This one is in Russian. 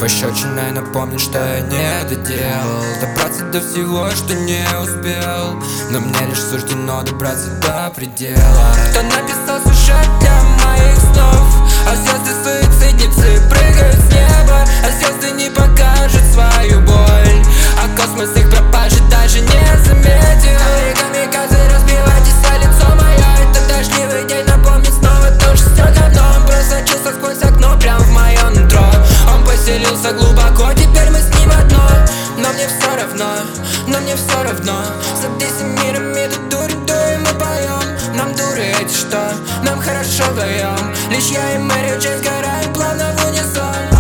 Пощечиной напомнит, что я не доделал, добраться до всего, что не успел. Но мне лишь суждено добраться до предела. Кто написал сюжет для моих снов? А звезды суицидницы прыгают с неба, а звезды не покажут свою боль, а космос их пропажи даже не заметил. Камикадзе, разбивайтесь о лицо мое, этот дождливый день напомнит снова то, что все давно. Он просочился сквозь окно прям в мое нутро. Он поселился глубоко, теперь мы с ним одно. Но мне все равно, но мне все равно. За этим миром идут дури, дуем мы поем. Нам дуры эти что? Нам хорошо вдвоем. Лишь я и Мэри Джей сгораем плавно в унисон.